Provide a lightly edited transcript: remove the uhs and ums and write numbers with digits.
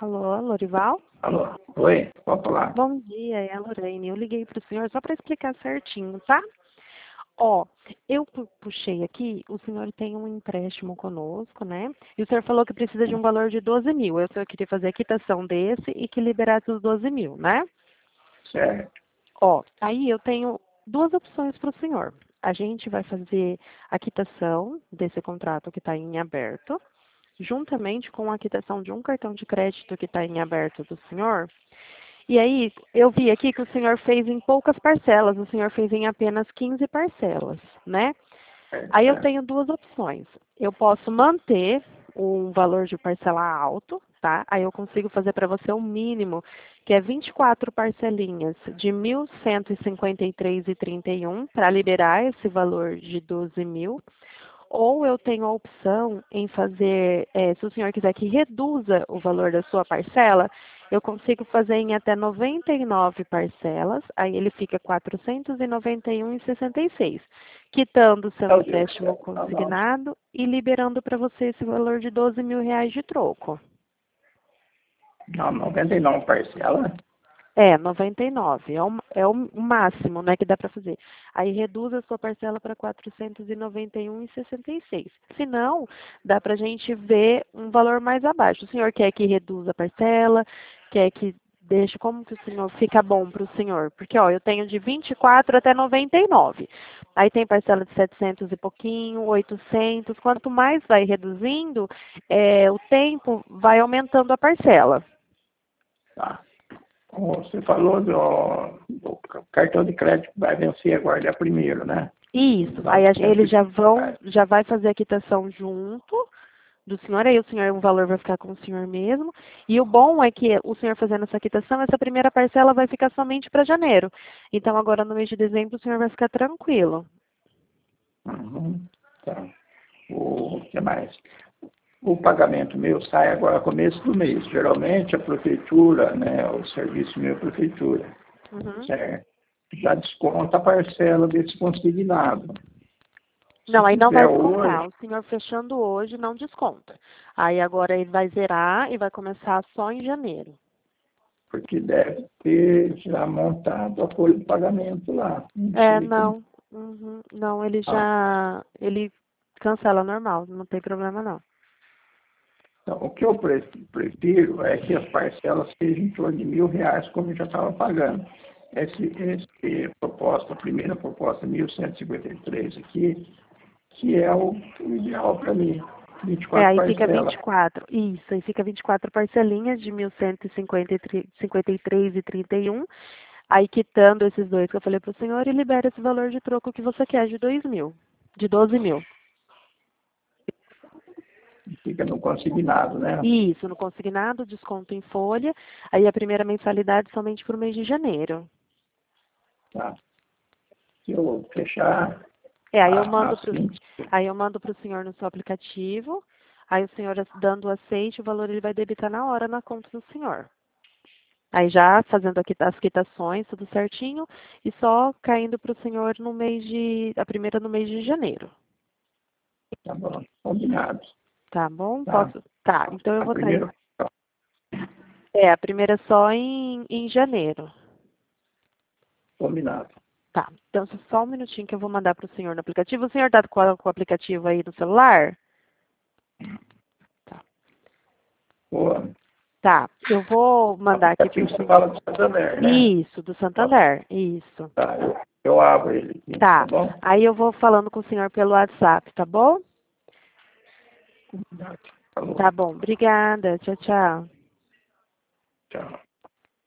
Alô, Lorival? Alô? Oi? Pode falar? Bom dia, é a Lorraine. Eu liguei para o senhor só para explicar certinho, tá? Ó, eu puxei aqui, o senhor tem um empréstimo conosco, né? E o senhor falou que precisa de um valor de 12 mil. Eu só queria fazer a quitação desse e que liberasse os 12 mil, né? Certo. Ó, aí eu tenho duas opções para o senhor. A gente vai fazer a quitação desse contrato que está em aberto, juntamente com a quitação de um cartão de crédito que está em aberto do senhor. E aí, eu vi aqui que o senhor fez em poucas parcelas, o senhor fez em apenas 15 parcelas, né? Aí eu Certo. tenho duas opções. Eu posso manter um valor de parcela alto, tá? Aí eu consigo fazer para você o mínimo, que é 24 parcelinhas de 1.153,31 para liberar esse valor de 12 mil. Ou eu tenho a opção em fazer, se o senhor quiser que reduza o valor da sua parcela, eu consigo fazer em até 99 parcelas, aí ele fica R$ 491,66, quitando o seu empréstimo consignado e liberando para você esse valor de 12 mil reais de troco. Não, 99 parcela? É, 99. É o máximo, né, que dá para fazer. Aí reduz a sua parcela para 491,66. Se não, dá para a gente ver um valor mais abaixo. O senhor quer que reduza a parcela? Quer que deixe? Como que o senhor fica bom para o senhor? Porque, ó, eu tenho de 24 até 99. Aí tem parcela de 700 e pouquinho, 800. Quanto mais vai reduzindo, o tempo vai aumentando a parcela. Tá. Como você falou do cartão de crédito que vai vencer agora, dia 1º, né? Isso, aí eles já vai fazer a quitação junto do senhor, aí o senhor, o valor vai ficar com o senhor mesmo. E o bom é que o senhor fazendo essa quitação, essa primeira parcela vai ficar somente para janeiro. Então agora no mês de dezembro o senhor vai ficar tranquilo. Uhum. Tá. O que mais? O pagamento meu sai agora começo do mês. Geralmente a prefeitura, né, o serviço meu é a prefeitura, Uhum. certo? Já desconta a parcela desse consignado. Se Não, aí não fizer vai hoje, descontar. O senhor fechando hoje não desconta. Aí agora ele vai zerar e vai começar só em janeiro. porque deve ter já montado a folha de pagamento lá. Não sei como. Não. Uhum. Não, ele Ah, ele cancela normal, não tem problema não. então, o que eu prefiro é que as parcelas sejam em torno de R$ 1.000, como eu já estava pagando. A primeira proposta, 1.153 aqui, que é o ideal para mim. 24 Aí fica parcelas. 24. Isso, aí fica 24 parcelinhas de 1.153,31. Aí quitando esses dois que eu falei para o senhor e libera esse valor de troco que você quer de 2 mil, de 12 mil. Fica no consignado, né? Isso, no consignado, desconto em folha. Aí a primeira mensalidade somente para o mês de janeiro. Tá. Se eu fechar Aí assim, eu mando para o senhor no seu aplicativo. Aí o senhor dando o aceite, o valor ele vai debitar na hora na conta do senhor. Aí já fazendo aqui as quitações, tudo certinho, e só caindo para o senhor a primeira no mês de janeiro. tá bom, combinado. Tá bom? Tá? Tá, então eu A vou estar aí. primeira, A primeira só em janeiro. combinado. Tá, então só um minutinho que eu vou mandar para o senhor no aplicativo. O senhor tá com o aplicativo aí no celular? Tá. Boa. Tá, eu vou O mandar aqui para o aplicativo você senhor. fala do Santander, né? Isso, do Santander, isso. Tá, eu abro ele aqui, tá Tá, bom? aí eu vou falando com o senhor pelo WhatsApp, tá bom? Combinado. Falou. Tá bom, obrigada. Tchau, tchau. Tchau.